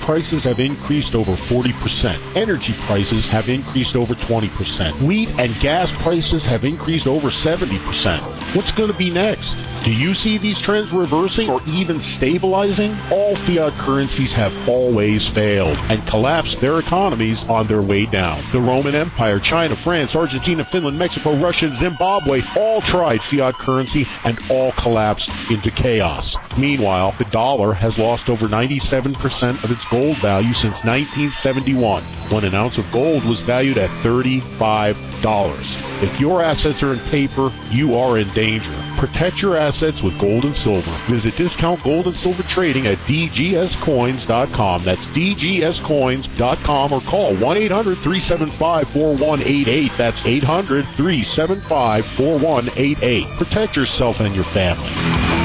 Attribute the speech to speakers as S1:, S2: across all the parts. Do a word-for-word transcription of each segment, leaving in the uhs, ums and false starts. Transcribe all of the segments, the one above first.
S1: prices have increased over forty percent. Energy prices have increased over twenty percent. Wheat and gas prices have increased over seventy percent. What's going to be next? Do you see these trends reversing or even stabilizing? All fiat currencies have always failed and collapsed their economies on their way down. The Roman Empire, China, France, Argentina, Finland, Mexico, Russia, and Zimbabwe all tried fiat currency and all collapsed into chaos. Meanwhile, the dollar has lost over ninety-seven percent of its gold value since nineteen seventy-one, when an ounce of gold was valued at thirty-five dollars. If your assets are in paper, you are in danger. Protect your assets with gold and silver. Visit Discount Gold and Silver Trading at d g s coins dot com. That's d g s coins dot com, or call one eight hundred three seven five four one eight eight. That's eight hundred three seven five four one eight eight. Protect yourself and your family.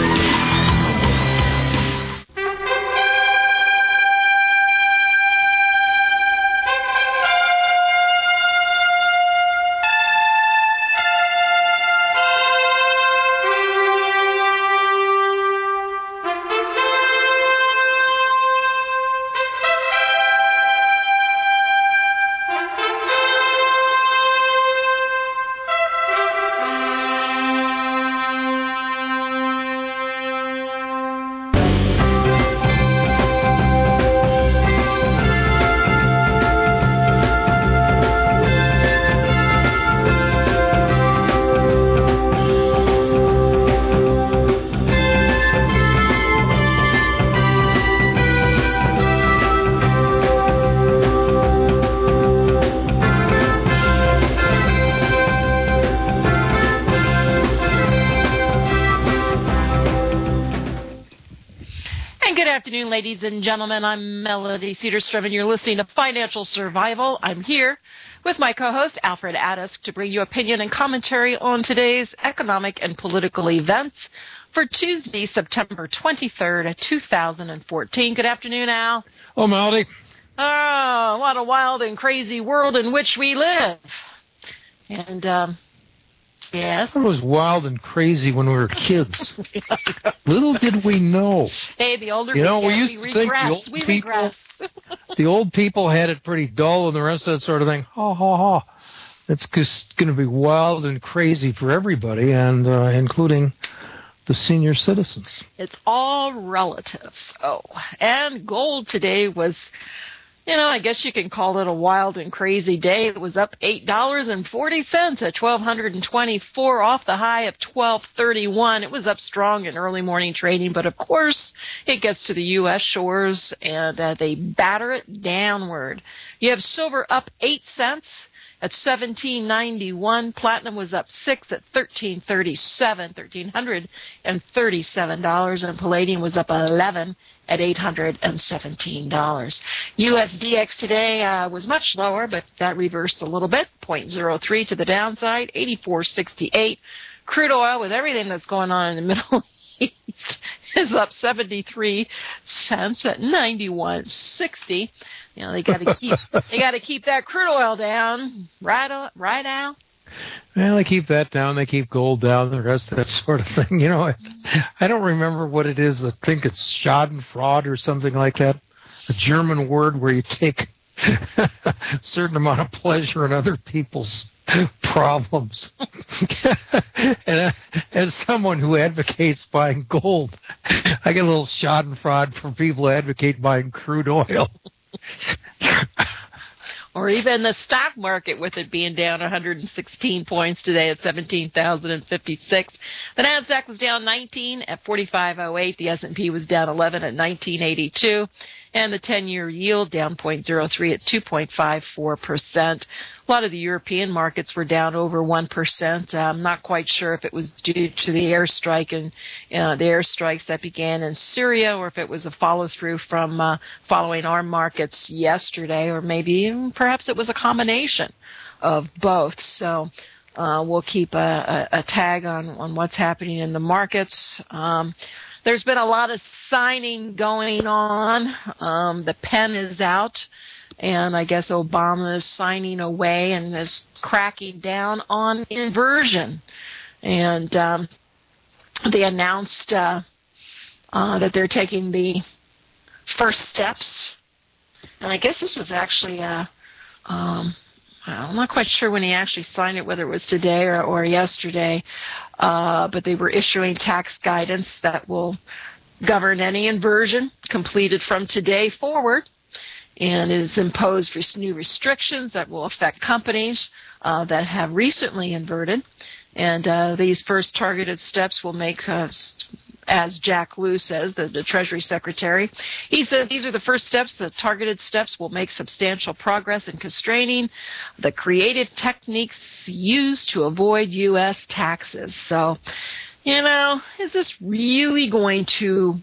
S2: Ladies and gentlemen, I'm Melody Cedarstrom, and you're listening to Financial Survival. I'm here with my co-host, Alfred Addis, to bring you opinion and commentary on today's economic and political events for Tuesday, September twenty-third, two thousand fourteen. Good afternoon, Al.
S3: Oh, Melody.
S2: Oh, what a wild and crazy world in which we live. And, um... yes.
S3: It was wild and crazy when we were kids. Little did we know.
S2: Hey, the older
S3: you know,
S2: we,
S3: we
S2: get,
S3: used
S2: we
S3: to think
S2: regress.
S3: the old
S2: we
S3: people,
S2: regress.
S3: the old people had it pretty dull, and the rest of that sort of thing. Ha ha ha! It's just going to be wild and crazy for everybody, and uh, including the senior citizens.
S2: It's all relative. So, and gold today was, you know, I guess you can call it a wild and crazy day. It was up eight dollars and forty cents at twelve twenty-four, off the high of twelve thirty-one. It was up strong in early morning trading, but of course it gets to the U S shores and uh, they batter it downward. You have silver up eight cents at seventeen ninety-one. Platinum was up six at thirteen thirty-seven, thirteen hundred thirty-seven dollars, and palladium was up eleven at eight hundred seventeen dollars. U S D X today uh, was much lower, but that reversed a little bit, zero point zero three to the downside, eighty-four sixty-eight. Crude oil, with everything that's going on in the Middle East, is up seventy-three cents at ninety-one sixty. You know, they got to keep they got to keep that crude oil down, right? Right, Al?
S3: Well, they keep that down. They keep gold down. The rest of that sort of thing. You know, I, I don't remember what it is. I think it's Schadenfreude or something like that. A German word where you take a certain amount of pleasure in other people's problems. And uh, as someone who advocates buying gold, I get a little Schadenfreude for people who advocate buying crude oil.
S2: Or even the stock market, with it being down one hundred sixteen points today at seventeen thousand fifty-six. The NASDAQ was down nineteen at forty-five oh eight. The S and P was down eleven at nineteen eighty-two. And the ten-year yield down zero point zero three at two point five four percent. A lot of the European markets were down over one percent. I'm not quite sure if it was due to the airstrike and uh, the airstrikes that began in Syria, or if it was a follow-through from uh, following our markets yesterday, or maybe perhaps it was a combination of both. So uh, we'll keep a, a, a tag on, on what's happening in the markets. Um, There's been a lot of signing going on. Um, the pen is out, and I guess Obama is signing away and is cracking down on inversion. And um, they announced uh, uh, that they're taking the first steps. And I guess this was actually, uh, um, I'm not quite sure when he actually signed it, whether it was today or, or yesterday, uh, but they were issuing tax guidance that will govern any inversion completed from today forward, and it has imposed res- new restrictions that will affect companies uh, that have recently inverted. And uh, these first targeted steps will make, uh, as Jack Lew says, the, the Treasury Secretary, he says these are the first steps. The targeted steps will make substantial progress in constraining the creative techniques used to avoid U S taxes. So, you know, is this really going to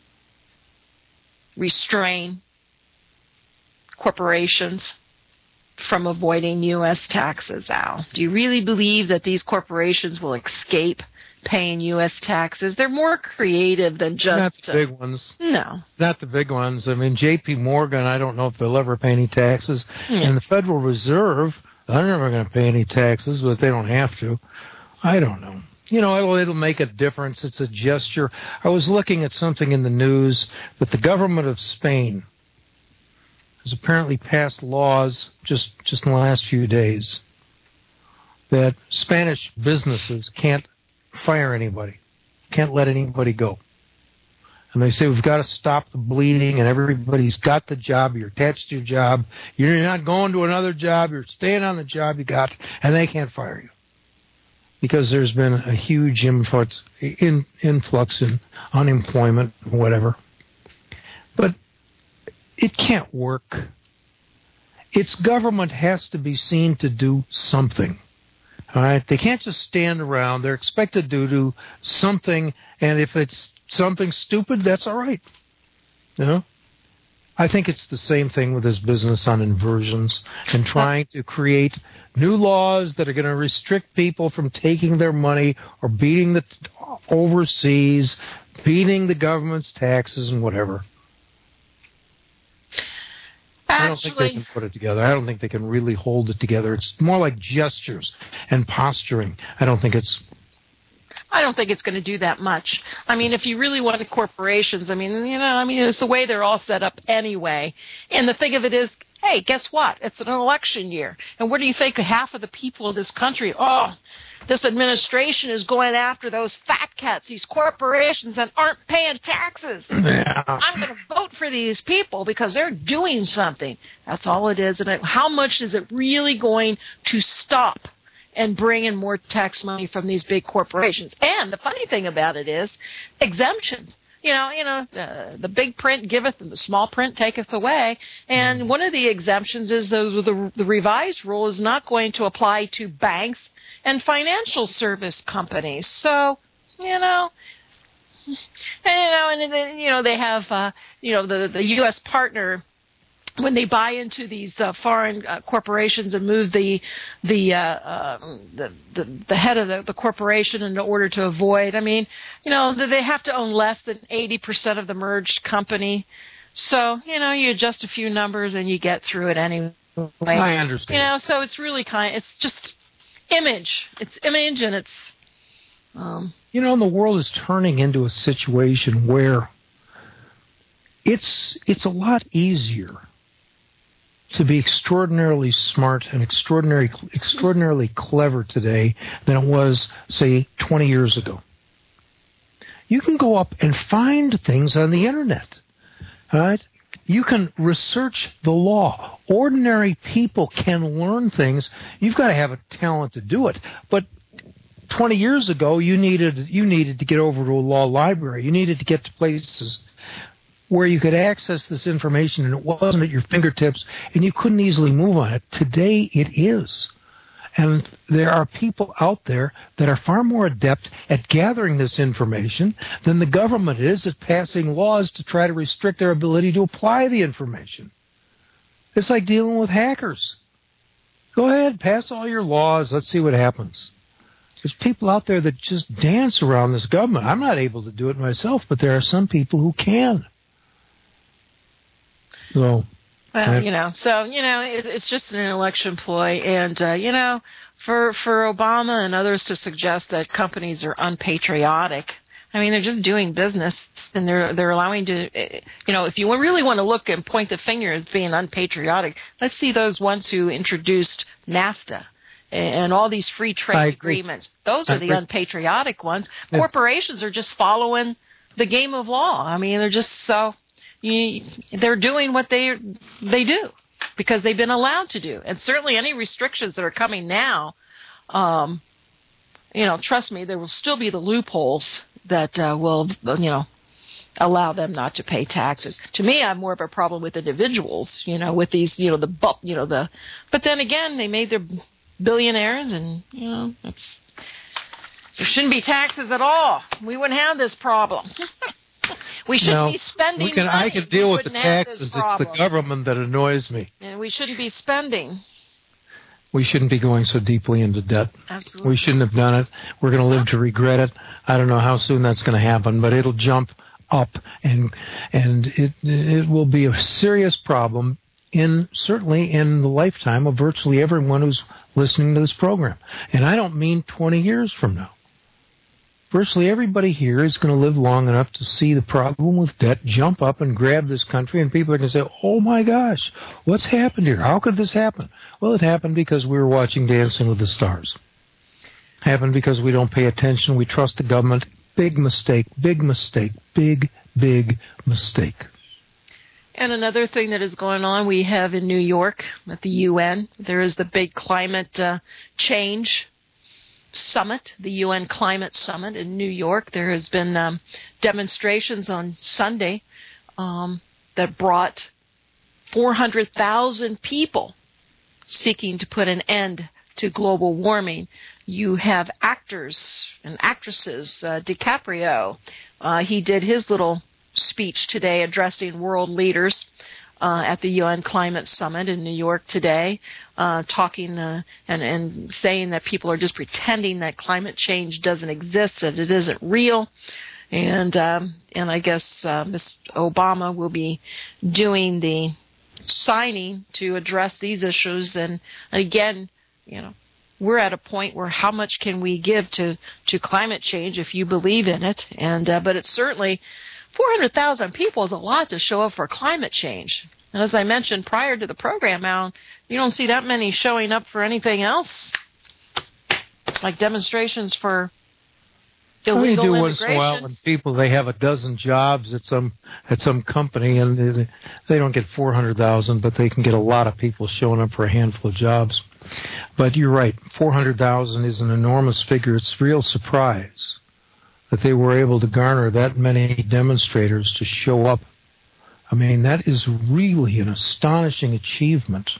S2: restrain corporations from avoiding U S taxes, Al? Do you really believe that these corporations will escape paying U S taxes? They're more creative than just...
S3: Not the big ones.
S2: No.
S3: Not the big ones. I mean, J P. Morgan, I don't know if they'll ever pay any taxes. Yeah. And the Federal Reserve, they're never going to pay any taxes, but they don't have to. I don't know. You know, it'll, it'll make a difference. It's a gesture. I was looking at something in the news that the government of Spain has apparently passed laws just, just in the last few days that Spanish businesses can't fire anybody, can't let anybody go. And they say, we've got to stop the bleeding, and everybody's got the job, you're attached to your job, you're not going to another job, you're staying on the job you got, and they can't fire you. Because there's been a huge influx, in, influx in unemployment, whatever. But it can't work. Its government has to be seen to do something. All right? They can't just stand around. They're expected to do something, and if it's something stupid, that's all right. You know? I think it's the same thing with this business on inversions and trying to create new laws that are going to restrict people from taking their money or beating the overseas, beating the government's taxes and whatever. Actually, I don't think they can put it together. I don't think they can really hold it together. It's more like gestures and posturing. I don't think it's...
S2: I don't think it's going to do that much. I mean, if you really want the corporations, I mean, you know, I mean, it's the way they're all set up anyway. And the thing of it is, hey, guess what? It's an election year. And what do you think half of the people in this country, oh, this administration is going after those fat cats, these corporations that aren't paying taxes. Yeah. I'm going to vote for these people because they're doing something. That's all it is. And how much is it really going to stop and bring in more tax money from these big corporations? And the funny thing about it is exemptions. You know, you know, uh, the big print giveth and the small print taketh away. And one of the exemptions is the, the, the revised rule is not going to apply to banks and financial service companies. So, you know, and, you know, and then, you know, they have, uh, you know, the, the U S partner, when they buy into these uh, foreign uh, corporations and move the the, uh, uh, the the the head of the, the corporation in order to avoid, I mean, you know, they have to own less than eighty percent of the merged company. So, you know, you adjust a few numbers and you get through it anyway.
S3: I understand.
S2: You know, so it's really kind of, it's just image. It's image and it's... Um,
S3: you know, the world is turning into a situation where it's it's a lot easier to be extraordinarily smart and extraordinarily extraordinarily clever today than it was, say, twenty years ago. You can go up and find things on the internet. All right? You can research the law. Ordinary people can learn things. You've got to have a talent to do it. But twenty years ago, you needed you needed to get over to a law library. You needed to get to places where you could access this information and it wasn't at your fingertips and you couldn't easily move on it. Today it is. And there are people out there that are far more adept at gathering this information than the government is at passing laws to try to restrict their ability to apply the information. It's like dealing with hackers. Go ahead, pass all your laws. Let's see what happens. There's people out there that just dance around this government. I'm not able to do it myself, but there are some people who can. So,
S2: well, you know, so, you know, it, it's just an election ploy. And, uh, you know, for for Obama and others to suggest that companies are unpatriotic, I I mean, they're just doing business, and they're they're allowing to, you know, if you really want to look and point the finger as being unpatriotic, let's see those ones who introduced NAFTA and all these free trade agreements. Those are the unpatriotic ones. Yeah. Corporations are just following the game of law. I mean, they're just so, you, they're doing what they they do because they've been allowed to do. And certainly any restrictions that are coming now, um, you know, trust me, there will still be the loopholes that uh, will, you know, allow them not to pay taxes. To me, I have more of a problem with individuals, you know, with these, you know, the, you know, the, but then again, they made their billionaires and, you know, it's, there shouldn't be taxes at all. We wouldn't have this problem. We shouldn't
S3: no,
S2: be spending
S3: we can,
S2: money.
S3: I can deal
S2: we
S3: with the taxes. It's the government that annoys me.
S2: And we shouldn't be spending.
S3: We shouldn't be going so deeply into debt.
S2: Absolutely.
S3: We shouldn't have done it. We're going to live to regret it. I don't know how soon that's going to happen, but it'll jump up, and and it it will be a serious problem in certainly in the lifetime of virtually everyone who's listening to this program. And I don't mean twenty years from now. Virtually everybody here is going to live long enough to see the problem with debt jump up and grab this country, and people are going to say, oh my gosh, what's happened here? How could this happen? Well, it happened because we were watching Dancing with the Stars. It happened because we don't pay attention. We trust the government. Big mistake, big mistake, big, big mistake.
S2: And another thing that is going on, we have in New York at the U N, there is the big climate uh, change summit, the U N Climate Summit in New York. There has been um, demonstrations on Sunday um, that brought four hundred thousand people seeking to put an end to global warming. You have actors and actresses, uh, DiCaprio. Uh, he did his little speech today addressing world leaders Uh, at the U N Climate Summit in New York today, uh, talking uh, and, and saying that people are just pretending that climate change doesn't exist, that it isn't real. And um, and I guess uh, Miz Obama will be doing the signing to address these issues. And again, you know, we're at a point where how much can we give to, to climate change if you believe in it? And uh, but it's certainly four hundred thousand people is a lot to show up for climate change. And as I mentioned prior to the program, Alan, you don't see that many showing up for anything else, like demonstrations for illegal
S3: well, you do
S2: immigration.
S3: Once in a while when people, they have a dozen jobs at some at some company, and they, they don't get four hundred thousand, but they can get a lot of people showing up for a handful of jobs. But you're right, four hundred thousand is an enormous figure. It's a real surprise that they were able to garner that many demonstrators to show up. I mean, that is really an astonishing achievement.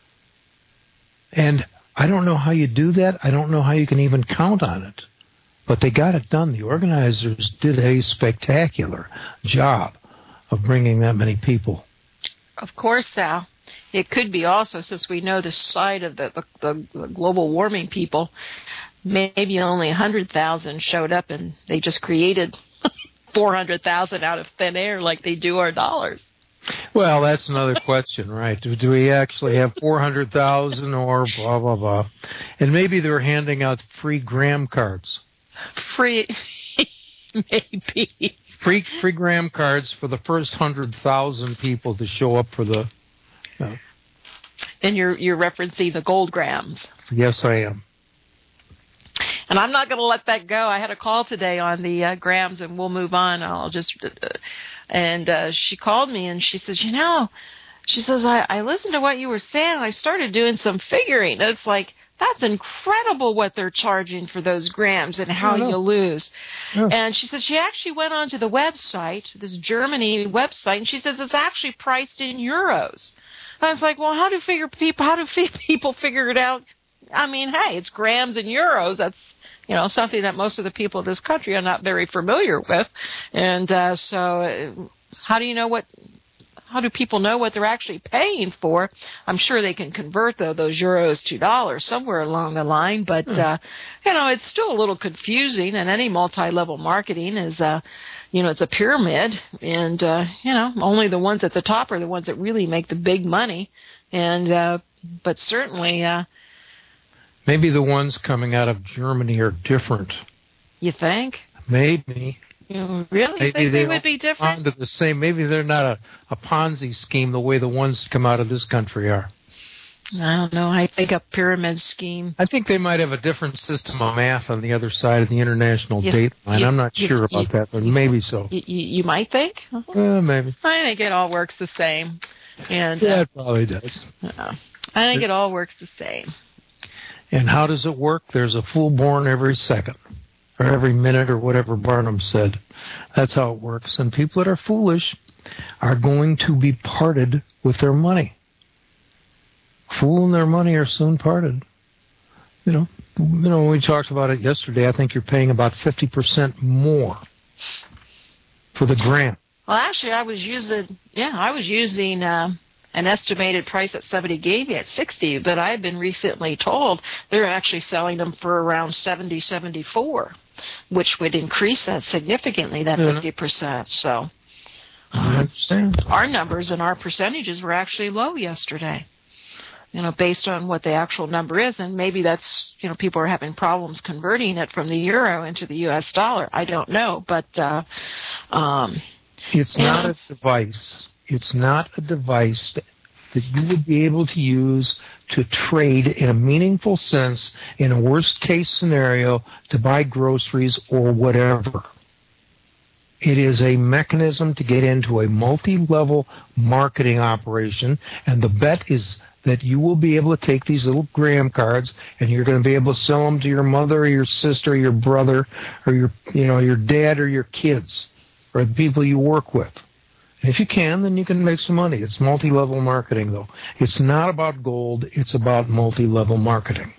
S3: And I don't know how you do that. I don't know how you can even count on it. But they got it done. The organizers did a spectacular job of bringing that many people.
S2: Of course, Sal. It could be also, since we know the side of the, the, the global warming people, maybe only one hundred thousand showed up and they just created four hundred thousand out of thin air like they do our dollars.
S3: Well, that's another question, right? Do, do we actually have four hundred thousand or blah, blah, blah? And maybe they're handing out free gram cards.
S2: Free, maybe.
S3: Free, free gram cards for the first one hundred thousand people to show up for the... Uh,
S2: and you're you're referencing the gold grams.
S3: Yes, I am.
S2: And I'm not going to let that go. I had a call today on the uh, grams, and we'll move on. I'll just, uh, and uh, she called me, and she says, you know, she says, I, I listened to what you were saying. I started doing some figuring. And it's like, that's incredible what they're charging for those grams and how you lose. Yeah. And she says she actually went onto the website, this Germany website, and she says it's actually priced in euros. I was like, well, how do figure people? How do people figure it out? I mean, hey, it's grams and euros. That's, you know, something that most of the people of this country are not very familiar with. And uh, so, uh, how do you know what? How do people know what they're actually paying for? I'm sure they can convert though those euros to dollars somewhere along the line, but hmm. uh, you know, it's still a little confusing. And any multi-level marketing is, uh, you know, it's a pyramid, and uh, you know, only the ones at the top are the ones that really make the big money. And uh, but certainly, uh,
S3: maybe the ones coming out of Germany are different.
S2: You think?
S3: Maybe.
S2: You really
S3: maybe
S2: think
S3: they
S2: they would be different?
S3: To the same. Maybe they're not a, a Ponzi scheme the way the ones that come out of this country are.
S2: I don't know. I think a pyramid scheme.
S3: I think they might have a different system of math on the other side of the international
S2: You-
S3: date line.
S2: you-
S3: I'm not
S2: you-
S3: sure about
S2: you-
S3: that, but maybe so.
S2: You, you, you might think.
S3: Uh, maybe.
S2: I think it all works the same. And
S3: Yeah,
S2: uh,
S3: it probably does.
S2: uh, I think it all works the same.
S3: And how does it work? There's a fool born every second, or every minute, or whatever Barnum said. That's how it works. And people that are foolish are going to be parted with their money. Fool and their money are soon parted. You know, you know. When we talked about it yesterday, I think you're paying about fifty percent more for the grant.
S2: Well, actually, I was using, yeah, I was using uh, an estimated price that somebody gave me at sixty, but I've been recently told they're actually selling them for around seventy, seventy-four, which would increase that significantly, that
S3: Yeah.
S2: fifty percent. So
S3: I understand.
S2: our numbers and our percentages were actually low yesterday, you know, based on what the actual number is. And maybe that's, you know, people are having problems converting it from the euro into the U S dollar. I don't know, but uh, um,
S3: It's
S2: Yeah.
S3: not a device. It's not a device that, that you would be able to use to trade in a meaningful sense in a worst-case scenario to buy groceries or whatever. It is a mechanism to get into a multi-level marketing operation, and the bet is that you will be able to take these little gram cards and you're going to be able to sell them to your mother or your sister or your brother or your, you know, your dad or your kids or the people you work with. And if you can, then you can make some money. It's multi-level marketing, though. It's not about gold. It's about multi-level marketing.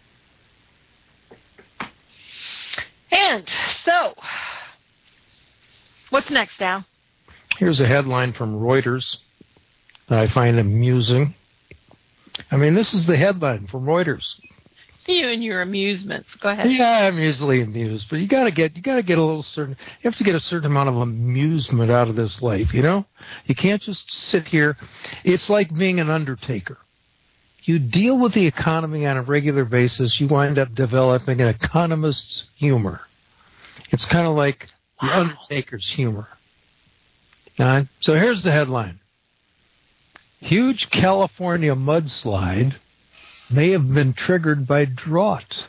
S2: and so what's next, Al?
S3: Here's a headline from Reuters that I find amusing. I mean, this is the headline from Reuters.
S2: You and your amusements. Go ahead.
S3: Yeah, I'm usually amused, but you gotta get you gotta get a little certain. You have to get a certain amount of amusement out of this life. You know, you can't just sit here. It's like being an undertaker. You deal with the economy on a regular basis. You wind up developing an economist's humor. It's kind of like the
S2: Wow.
S3: undertaker's humor. All right? So here's the headline: huge California mudslide may have been triggered by drought.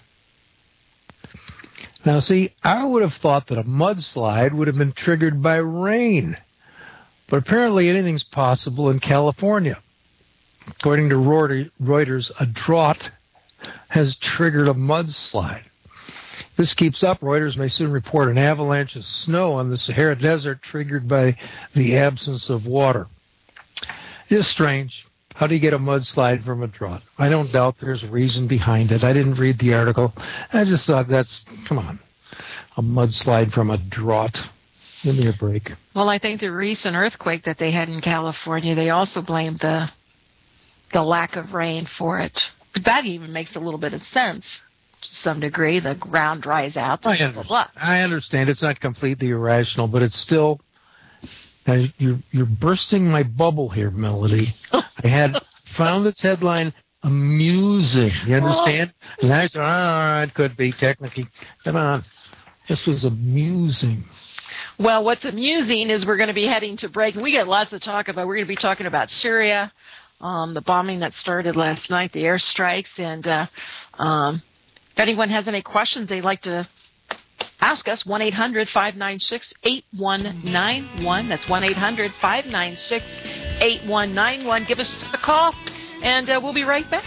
S3: Now, see, I would have thought that a mudslide would have been triggered by rain. But apparently anything's possible in California. According to Reuters, a drought has triggered a mudslide. If this keeps up, Reuters may soon report an avalanche of snow on the Sahara Desert triggered by the absence of water. It is strange. How do you get a mudslide from a drought? I don't doubt there's a reason behind it. I didn't read the article. I just thought that's, come on, a mudslide from a drought. Give me a break.
S2: Well, I think the recent earthquake that they had in California, they also blamed the the lack of rain for it. But that even makes a little bit of sense to some degree. The ground dries out.
S3: I
S2: Blah,
S3: understand.
S2: blah, blah.
S3: I understand. It's not completely irrational, but it's still... Now, you're, you're bursting my bubble here, Melody. I had found this headline amusing. You understand? And I said, oh, it could be technically. Come on. This was amusing.
S2: Well, what's amusing is we're going to be heading to break. We got lots to talk about. We're going to be talking about Syria, um, the bombing that started last night, the airstrikes, and uh, um, if anyone has any questions they'd like to ask us, one eight hundred five nine six eight one nine one. That's one eight hundred five nine six eight one nine one. Give us a call, and uh, we'll be right back.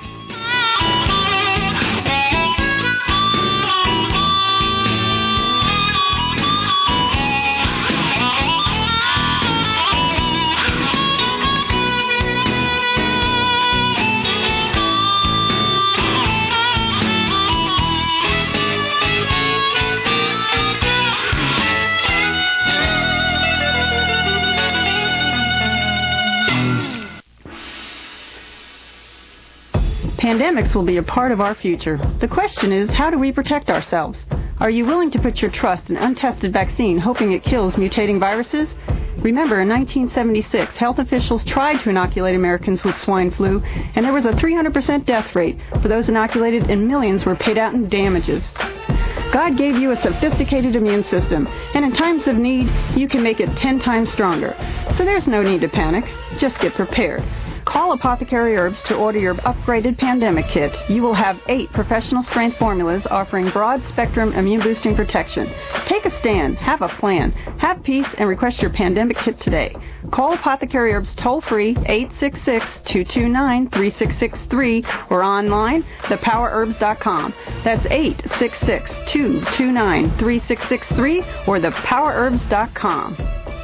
S4: Pandemics will be a part of our future. The question is, how do we protect ourselves? Are you willing to put your trust in untested vaccine, hoping it kills mutating viruses? Remember, in nineteen seventy-six, health officials tried to inoculate Americans with swine flu, and there was a three hundred percent death rate for those inoculated, and millions were paid out in damages. God gave you a sophisticated immune system, and in times of need, you can make it ten times stronger. So there's no need to panic. Just get prepared. Call Apothecary Herbs to order your upgraded pandemic kit. You will have eight professional strength formulas offering broad spectrum immune boosting protection. Take a stand, have a plan, have peace, and request your pandemic kit today. Call Apothecary Herbs toll free eight six six, two two nine, three six six three or online the power herbs dot com. That's eight six six, two two nine, three six six three or the power herbs dot com.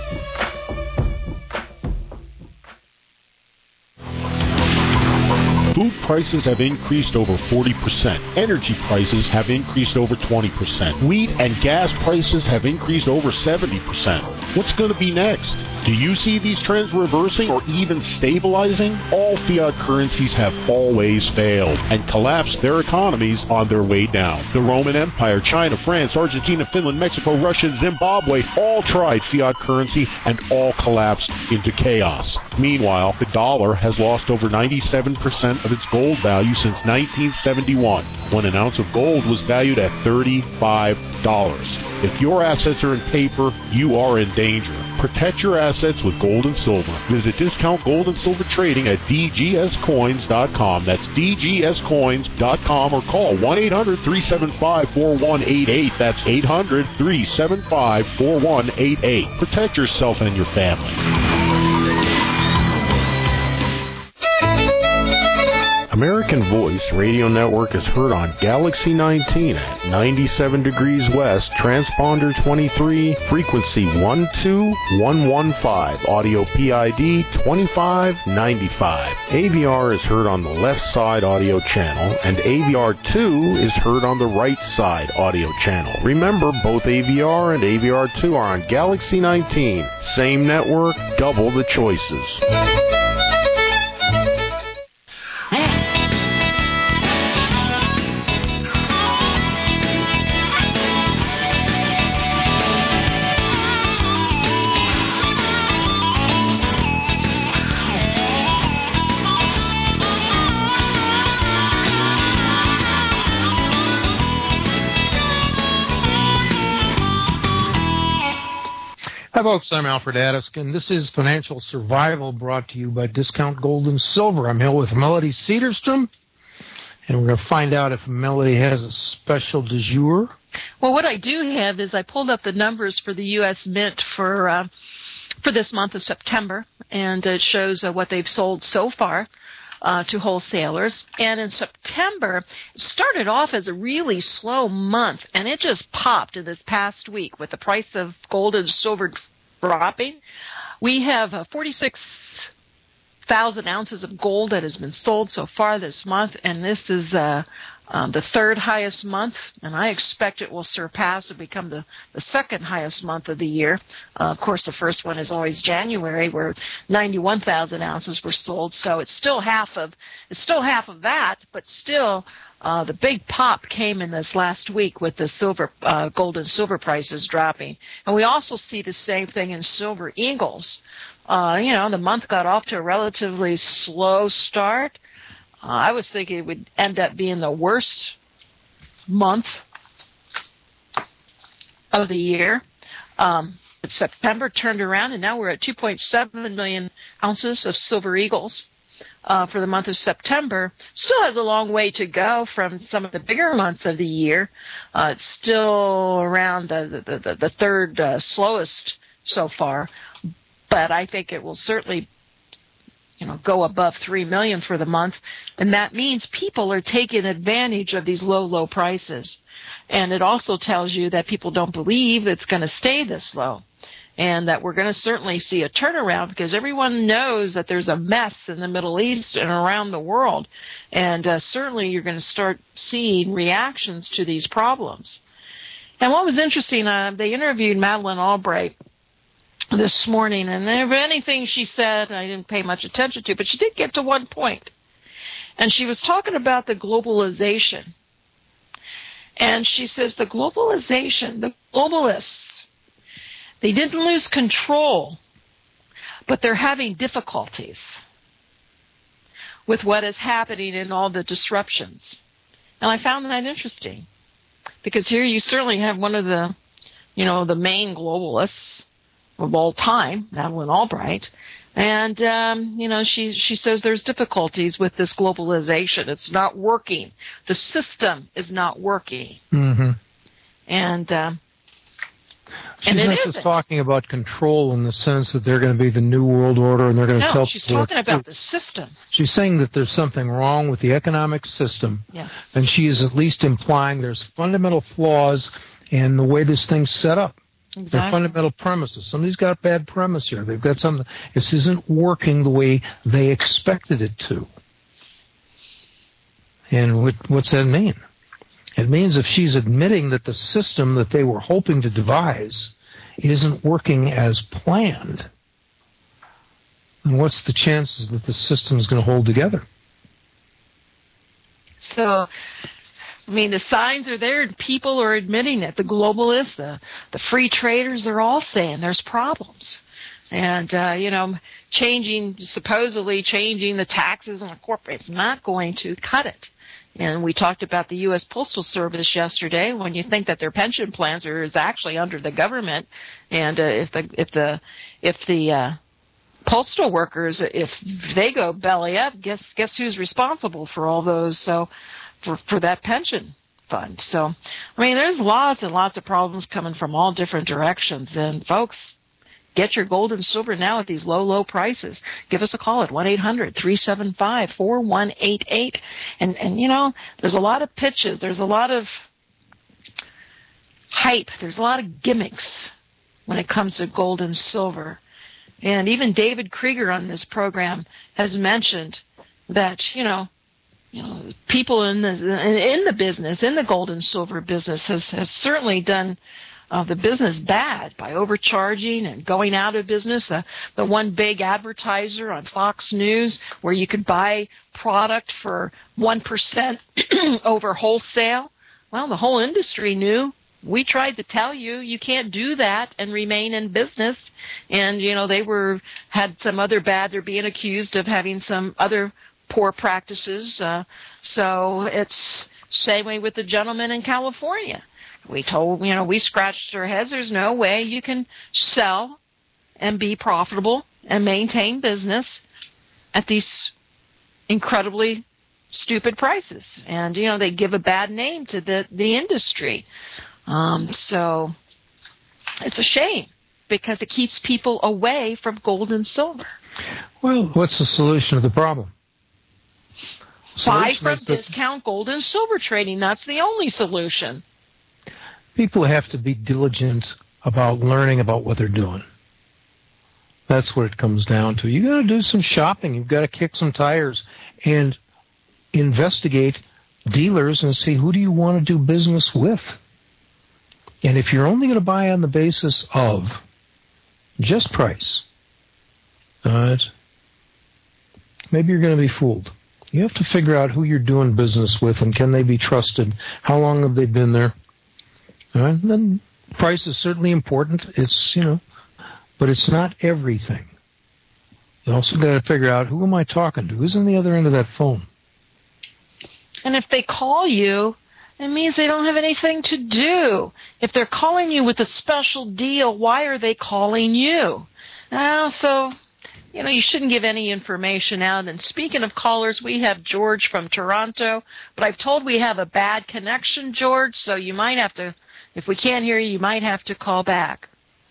S1: Food prices have increased over forty percent. Energy prices have increased over twenty percent. Wheat and gas prices have increased over seventy percent. What's going to be next? Do you see these trends reversing or even stabilizing? All fiat currencies have always failed and collapsed their economies on their way down. The Roman Empire, China, France, Argentina, Finland, Mexico, Russia, and Zimbabwe all tried fiat currency and all collapsed into chaos. Meanwhile, the dollar has lost over ninety-seven percent of its gold value since nineteen seventy-one, when an ounce of gold was valued at thirty-five dollars. If your assets are in paper, you are in danger. Protect your assets with gold and silver. Visit Discount Gold and Silver Trading at d g s coins dot com. That's d g s coins dot com or call one eight hundred, three seven five, four one eight eight. That's eight hundred, three seven five, four one eight eight. Protect yourself and your family. American Voice Radio Network is heard on Galaxy nineteen at ninety-seven degrees west, transponder twenty-three, frequency one two one one five, audio P I D twenty-five ninety-five. A V R is heard on the left side audio channel, and A V R two is heard on the right side audio channel. Remember, both A V R and A V R two are on Galaxy nineteen. Same network, double the choices.
S3: Hi, folks. I'm Alfred Adisk, and this is Financial Survival, brought to you by Discount Gold and Silver. I'm here with Melody Cedarstrom, and we're going to find out if Melody has a special du jour.
S2: Well, what I do have is I pulled up the numbers for the U S Mint for uh, for this month of September, and it shows uh, what they've sold so far uh, to wholesalers. And in September, it started off as a really slow month, and it just popped in this past week with the price of gold and silver dropping. We have uh, forty-six thousand ounces of gold that has been sold so far this month, and this is uh, um, the third highest month, and I expect it will surpass and become the, the second highest month of the year. Uh, of course, the first one is always January, where ninety-one thousand ounces were sold, so it's still half of it's still half of that, but still uh, the big pop came in this last week with the silver, uh, gold and silver prices dropping, and we also see the same thing in silver eagles. Uh, you know, the month got off to a relatively slow start. Uh, I was thinking it would end up being the worst month of the year. Um, but September turned around, and now we're at two point seven million ounces of silver eagles uh, for the month of September. Still has a long way to go from some of the bigger months of the year. Uh, it's still around the, the, the, the third uh, slowest so far. But I think it will certainly, you know, go above three million for the month, and that means people are taking advantage of these low, low prices. And it also tells you that people don't believe it's going to stay this low, and that we're going to certainly see a turnaround, because everyone knows that there's a mess in the Middle East and around the world, and uh, certainly you're going to start seeing reactions to these problems. And what was interesting, uh, they interviewed Madeleine Albright this morning, and if anything she said I didn't pay much attention to, but she did get to one point. And she was talking about the globalization. And she says the globalization, the globalists, they didn't lose control, but they're having difficulties with what is happening in all the disruptions. And I found that interesting. because here you certainly have one of the, you know, the main globalists of all time, Madeleine Albright, and um, you know, she she says there's difficulties with this globalization. It's not working. The system is not working.
S3: Mm-hmm.
S2: And um,
S3: she's
S2: and it
S3: not
S2: isn't.
S3: just talking about control in the sense that they're going to be the new world order and they're going to
S2: no,
S3: tell
S2: she's
S3: people
S2: talking about the system.
S3: She's saying that there's something wrong with the economic system,
S2: yes.
S3: and she is at least implying there's fundamental flaws in the way this thing's set up.
S2: Exactly.
S3: They're fundamental premises. Somebody's got a bad premise here. They've got something. This isn't working the way they expected it to. And what, what's that mean? It means if she's admitting that the system that they were hoping to devise isn't working as planned, then what's the chances that the system is going to hold together?
S2: So, I mean, the signs are there and people are admitting it. The globalists, the, the free traders, they're all saying there's problems. And, uh, you know, changing, supposedly changing the taxes on a corporate is not going to cut it. And we talked about the U S Postal Service yesterday. When you think that their pension plans are is actually under the government, and uh, if the if the if the uh, postal workers, if they go belly up, guess guess who's responsible for all those? So for for that pension fund. So I mean, there's lots and lots of problems coming from all different directions. And folks, get your gold and silver now at these low, low prices. Give us a call at one eight hundred three seven five four one eight eight. And, and, you know, there's a lot of pitches. There's a lot of hype. There's a lot of gimmicks when it comes to gold and silver. And even David Krieger on this program has mentioned that, you know, you know, people in the in the business, in the gold and silver business, has, has certainly done Uh, the business bad by overcharging and going out of business. The, the one big advertiser on Fox News where you could buy product for one percent over wholesale. Well, the whole industry knew. We tried to tell you you can't do that and remain in business. And, you know, they were had some other bad. They're being accused of having some other poor practices. Uh, so it's same way with the gentleman in California. We told, you know, we scratched our heads. There's no way you can sell and be profitable and maintain business at these incredibly stupid prices. And, you know, they give a bad name to the, the industry. Um, so it's a shame because it keeps people away from gold and silver.
S3: Well, what's the solution to the problem?
S2: Buy from discount gold and silver trading. That's the only solution.
S3: People have to be diligent about learning about what they're doing. That's what it comes down to. You got to do some shopping. You've got to kick some tires and investigate dealers and see who do you want to do business with. And if you're only going to buy on the basis of just price, uh, maybe you're going to be fooled. You have to figure out who you're doing business with and can they be trusted. How long have they been there? Uh, then price is certainly important. It's, you know, but it's not everything. You also got to figure out who am I talking to? Who's on the other end of that phone?
S2: And if they call you, it means they don't have anything to do. If they're calling you with a special deal, why are they calling you? Uh, so, you know, you shouldn't give any information out. And speaking of callers, we have George from Toronto, but I've told we have a bad connection, George, so you might have to, if we can't hear you, you might have to call back.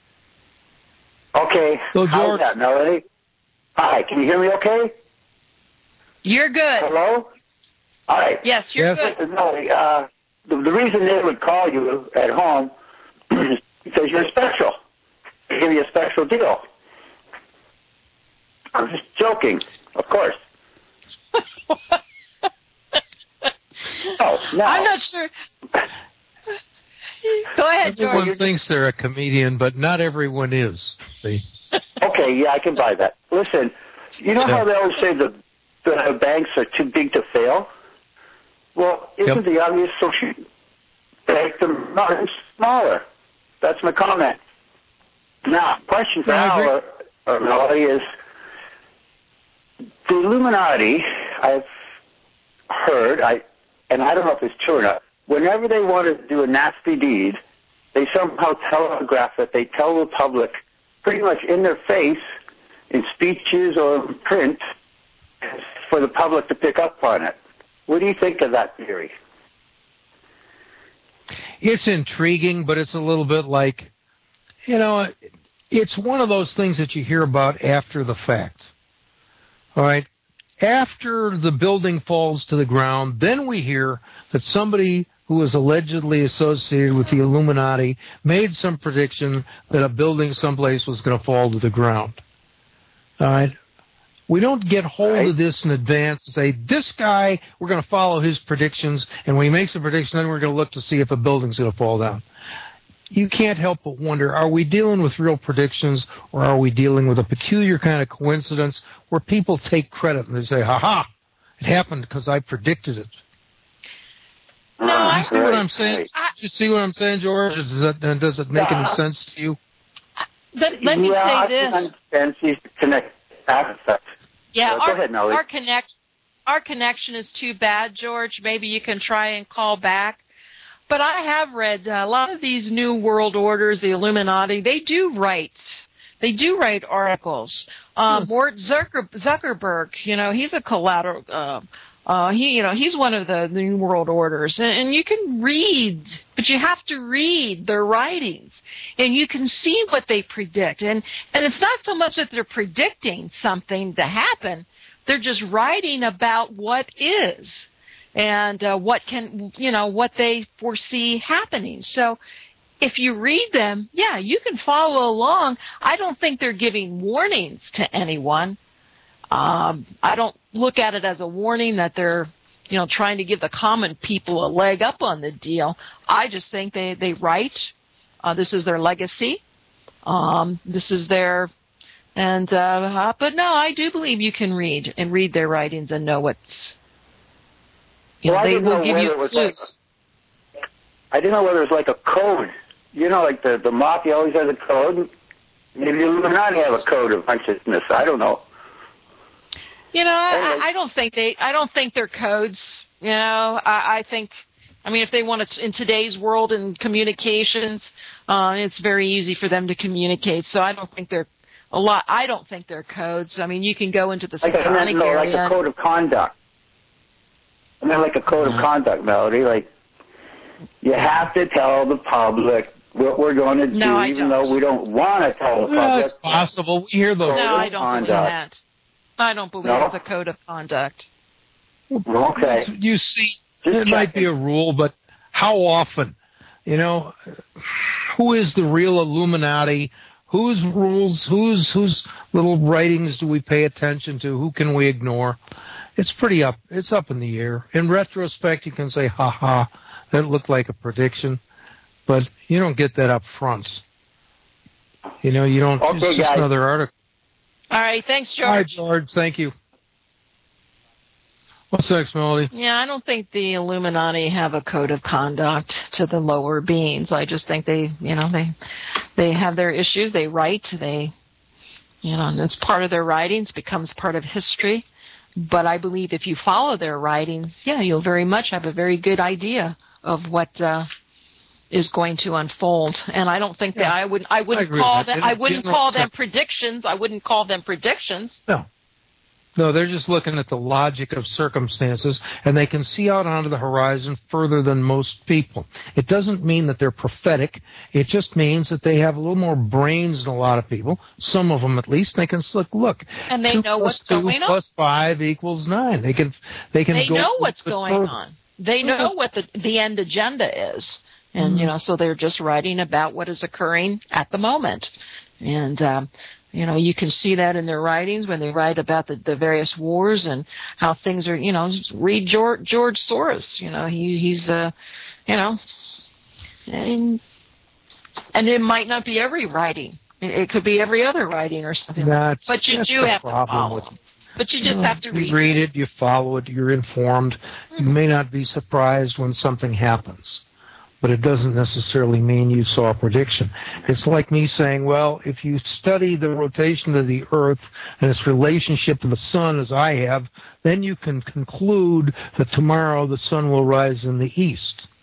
S5: Okay.
S3: So, George.
S5: How's that, Melody? Hi, can you hear me okay?
S2: You're good.
S5: Hello? All right.
S2: Yes, you're
S3: Yes.
S2: good.
S5: Melody, uh, the, the reason they would call you at home is because you're special. They give you a special deal. I'm just joking, of course. Oh, no.
S2: I'm not sure. Go ahead, George.
S3: Everyone thinks they're a comedian, but not everyone is. See?
S5: Okay, yeah, I can buy that. Listen, you know
S3: Yeah.
S5: how they always say the, the banks are too big to fail? Well, isn't
S3: Yep.
S5: the obvious solution make them not smaller? That's my comment. Now, question for
S3: Yeah, I
S5: Al
S3: agree.
S5: or, or Melody is, the Illuminati, I've heard, I and I don't know if it's true or not, whenever they want to do a nasty deed, they somehow telegraph it. They tell the public pretty much in their face, in speeches or print, for the public to pick up on it. What do you think of that theory?
S3: It's intriguing, but it's a little bit like, you know, it's one of those things that you hear about after the fact. All right? After the building falls to the ground, then we hear that somebody who is allegedly associated with the Illuminati made some prediction that a building someplace was going to fall to the ground. All right? We don't get hold right. of this in advance and say, this guy, we're going to follow his predictions, and when he makes a prediction, then we're going to look to see if a building's going to fall down. You can't help but wonder, are we dealing with real predictions, or are we dealing with a peculiar kind of coincidence where people take credit and they say, ha-ha, it happened because I predicted it.
S2: No, I
S3: you see
S5: right,
S3: what I'm saying?
S5: Right.
S3: You see what I'm saying, George? Does it, does it make any sense to you?
S2: Let, let me
S5: yeah,
S2: say this.
S5: I can understand connect aspect.
S2: Yeah,
S5: uh,
S2: our,
S5: go ahead, Melly.
S2: our connect, our connection is too bad, George. Maybe you can try and call back. But I have read uh, a lot of these new world orders, the Illuminati. They do write, they do write articles. Um, hmm. Mort Zucker, Zuckerberg, you know, he's a collateral. Uh, uh, he, you know, he's one of the, the new world orders, and, and you can read, but you have to read their writings, and you can see what they predict. And and it's not so much that they're predicting something to happen; they're just writing about what is. And uh, what can, you know, what they foresee happening. So if you read them, yeah, you can follow along. I don't think they're giving warnings to anyone. Um, I don't look at it as a warning that they're, you know, trying to give the common people a leg up on the deal. I just think they, they write. Uh, this is their legacy. Um, this is their, and, uh, but no, I do believe you can read and read their writings and know what's, You know,
S5: well,
S2: they will give you
S5: it was
S2: clues.
S5: Like, I didn't know whether it was like a code. You know, like the, the mafia always has a code. Maybe the Illuminati have a code of consciousness. I don't know.
S2: You know, I, I don't think they. I don't think they're codes. You know, I, I think. I mean, if they want to, in today's world and communications, uh, it's very easy for them to communicate. So I don't think they're a lot. I don't think they're codes. I mean, you can go into the
S5: like
S2: satanic
S5: a, no,
S2: area.
S5: like a code of conduct. I mean, like a code of conduct, Melody. Like, you have to tell the public what we're going to do,
S2: no,
S5: even though we don't want to tell the public.
S3: No, it's possible. We hear those.
S2: No, I don't conduct. believe that. I don't believe
S5: no?
S2: it's a code of conduct.
S5: Okay.
S3: You see,
S5: Just
S3: it
S5: checking.
S3: might be a rule, but how often? You know, who is the real Illuminati? Whose rules, whose whose little writings do we pay attention to? Who can we ignore? It's pretty up. It's up in the air. In retrospect, you can say, "Ha ha, that looked like a prediction," but you don't get that up front. You know, you don't.
S5: Okay,
S3: it's just
S5: guys.
S3: another article.
S2: All right, thanks, George.
S3: All right, George. Thank you. What's next, Melody?
S2: Yeah, I don't think the Illuminati have a code of conduct to the lower beings. I just think they, you know, they they have their issues. They write. They, you know, and it's part of their writings, becomes part of history. But I believe if you follow their writings, yeah, you'll very much have a very good idea of what uh, is going to unfold. And I don't think
S3: yeah.
S2: that I wouldn't. I wouldn't
S3: I
S2: call them.
S3: In
S2: I wouldn't call them
S3: sense.
S2: predictions. I wouldn't call them predictions.
S3: No. No, they're just looking at the logic of circumstances, and they can see out onto the horizon further than most people. It doesn't mean that they're prophetic. It just means that they have a little more brains than a lot of people, some of them at least. They can look, look.
S2: And they
S3: two
S2: know
S3: plus
S2: what's
S3: two
S2: going on.
S3: plus five equals nine. They can, they can
S2: They
S3: go
S2: know what's
S3: bit
S2: going
S3: further.
S2: on. They know what the the end agenda is, and
S3: Mm-hmm.
S2: you know, so they're just writing about what is occurring at the moment, and. Um, You know, you can see that in their writings when they write about the, the various wars and how things are, you know, read George, George Soros, you know, he, he's, uh, you know, and, and it might not be every writing. It, it could be every other writing or something.
S3: That's,
S2: but you
S3: that's
S2: do
S3: the
S2: have to
S3: problem
S2: follow.
S3: with
S2: But you just
S3: you know,
S2: have to read.
S3: You read it, you follow it, you're informed. Mm-hmm. You may not be surprised when something happens. But it doesn't necessarily mean you saw a prediction. It's like me saying, well, if you study the rotation of the Earth and its relationship to the sun, as I have, then you can conclude that tomorrow the sun will rise in the east.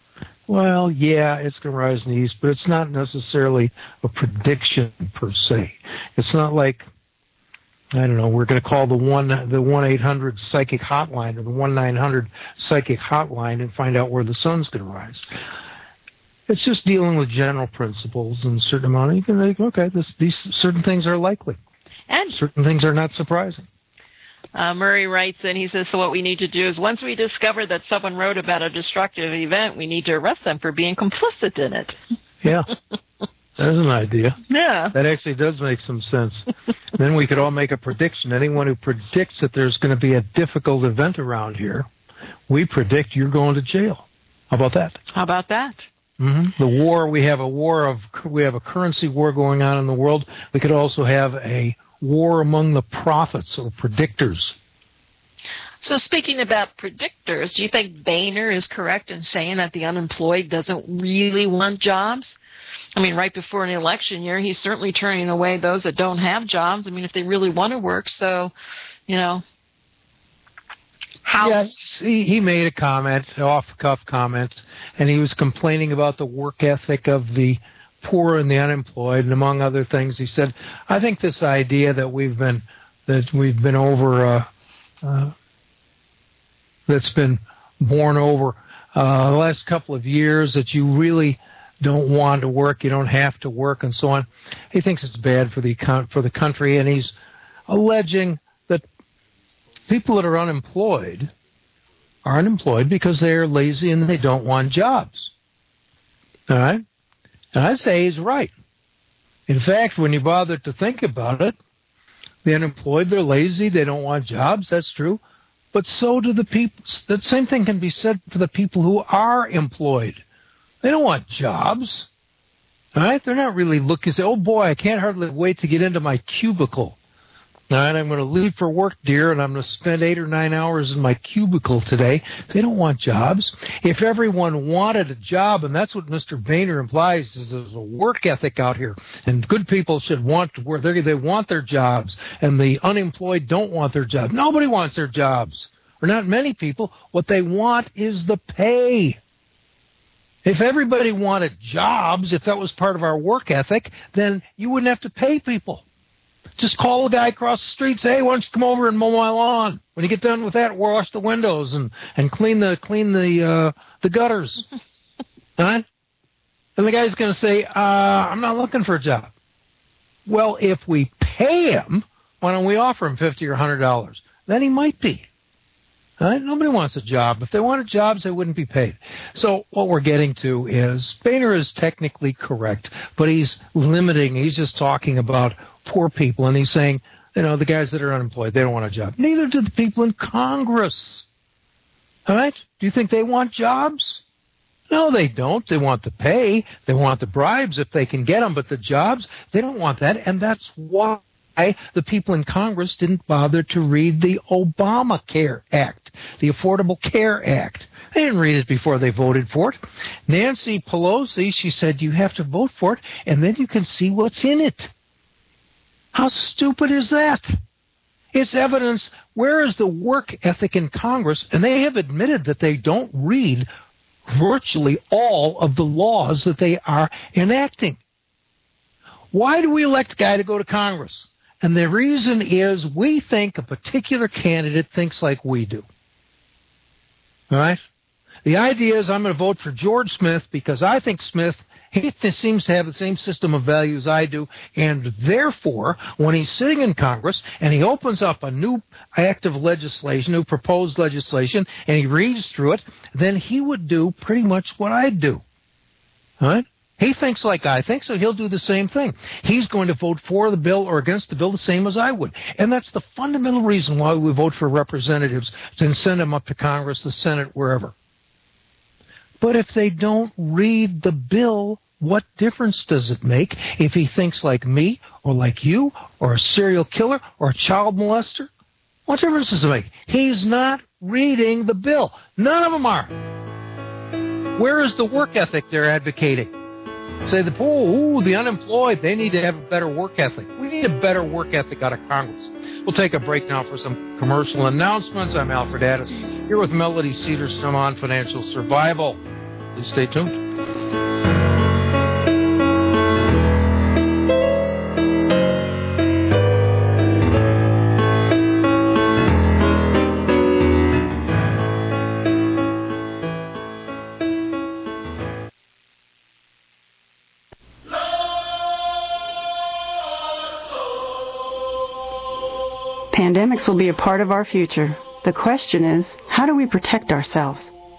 S3: Well, yeah, it's going to rise in the East, but it's not necessarily a prediction per se. It's not like, I don't know, we're going to call the one the one eight hundred psychic hotline or the one nine hundred psychic hotline and find out where the sun's going to rise. It's just dealing with general principles and a certain amount. You can think, okay, this, these certain things are likely,
S2: and
S3: certain things are not surprising.
S2: Uh, Murray writes in, he says, so what we need to do is once we discover that someone wrote about a destructive event, we need to arrest them for being complicit in it.
S3: Yeah, that's an idea.
S2: Yeah.
S3: That actually does make some sense. Then we could all make a prediction. Anyone who predicts that there's going to be a difficult event around here, we predict you're going to jail. How about that?
S2: How about that?
S3: Mm-hmm. The war, we have a war of, we have a currency war going on in the world. We could also have a war among the prophets or predictors.
S2: So speaking about predictors, do you think Boehner is correct in saying that the unemployed doesn't really want jobs? I mean, right before an election year, he's certainly turning away those that don't have jobs. I mean, if they really want to work, so, you know. How?
S3: Yeah, he, he made a comment, off-the-cuff comment, and he was complaining about the work ethic of the poor and the unemployed, and among other things, he said, I think this idea that we've been that we've been over, uh, uh, that's been borne over uh, the last couple of years, that you really don't want to work, you don't have to work, and so on. He thinks it's bad for the for the country, and he's alleging that people that are unemployed are unemployed because they're lazy and they don't want jobs. All right? And I say he's right. In fact, when you bother to think about it, the unemployed, they're lazy, they don't want jobs, that's true. But so do the people. That same thing can be said for the people who are employed. They don't want jobs. All right? They're not really looking, say, oh boy, I can't hardly wait to get into my cubicle. All right, I'm going to leave for work, dear, and I'm going to spend eight or nine hours in my cubicle today. They don't want jobs. If everyone wanted a job, and that's what Mister Boehner implies, is there's a work ethic out here, and good people should want to work. They want their jobs, and the unemployed don't want their jobs. Nobody wants their jobs, or not many people. What they want is the pay. If everybody wanted jobs, if that was part of our work ethic, then you wouldn't have to pay people. Just call a guy across the street, say, hey, why don't you come over and mow my lawn? When you get done with that, wash the windows and, and clean the clean the uh, the gutters. All right? And the guy's going to say, uh, I'm not looking for a job. Well, if we pay him, why don't we offer him fifty dollars or one hundred dollars? Then he might be. All right? Nobody wants a job. If they wanted jobs, they wouldn't be paid. So what we're getting to is Boehner is technically correct, but he's limiting. He's just talking about poor people, and he's saying, you know, the guys that are unemployed, they don't want a job. Neither do the people in Congress. All right? Do you think they want jobs? No, they don't. They want the pay. They want the bribes if they can get them, but the jobs, they don't want that, and that's why the people in Congress didn't bother to read the Obamacare Act, the Affordable Care Act. They didn't read it before they voted for it. Nancy Pelosi, she said, you have to vote for it, and then you can see what's in it. How stupid is that? It's evidence. Where is the work ethic in Congress? And they have admitted that they don't read virtually all of the laws that they are enacting. Why do we elect a guy to go to Congress? And the reason is we think a particular candidate thinks like we do. All right? The idea is I'm going to vote for George Smith because I think Smith, he seems to have the same system of values I do, and therefore, when he's sitting in Congress and he opens up a new act of legislation, new proposed legislation, and he reads through it, then he would do pretty much what I do. All right? He thinks like I think, so he'll do the same thing. He's going to vote for the bill or against the bill the same as I would. And that's the fundamental reason why we vote for representatives, to send them up to Congress, the Senate, wherever. But if they don't read the bill, what difference does it make if he thinks like me or like you or a serial killer or a child molester? What difference does it make? He's not reading the bill. None of them are. Where is the work ethic they're advocating? Say the poor, ooh, the unemployed, they need to have a better work ethic. We need a better work ethic out of Congress. We'll take a break now for some commercial announcements. I'm Alfred Addis, here with Melody Cedarstrom on Financial Survival. Please stay tuned.
S4: Pandemics will be a part of our future. The question is, how do we protect ourselves?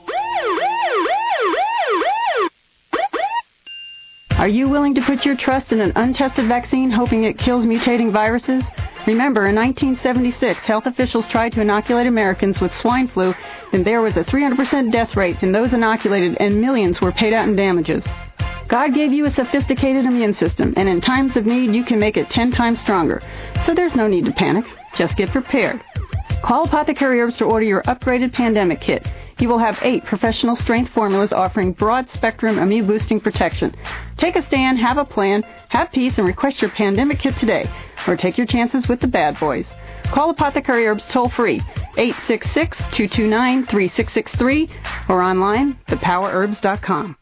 S4: Are you willing to put your trust in an untested vaccine hoping it kills mutating viruses? Remember, in nineteen seventy-six, health officials tried to inoculate Americans with swine flu, and there was a three hundred percent death rate in those inoculated, and millions were paid out in damages. God gave you a sophisticated immune system, and in times of need, you can make it ten times stronger. So there's no need to panic. Just get prepared. Call Apothecary Herbs to order your upgraded pandemic kit. You will have eight professional strength formulas offering broad-spectrum immune-boosting protection. Take a stand, have a plan, have peace, and request your pandemic kit today. Or take your chances with the bad boys. Call Apothecary Herbs toll-free, eight six six, two two nine, three six six three, or online, the power herbs dot com.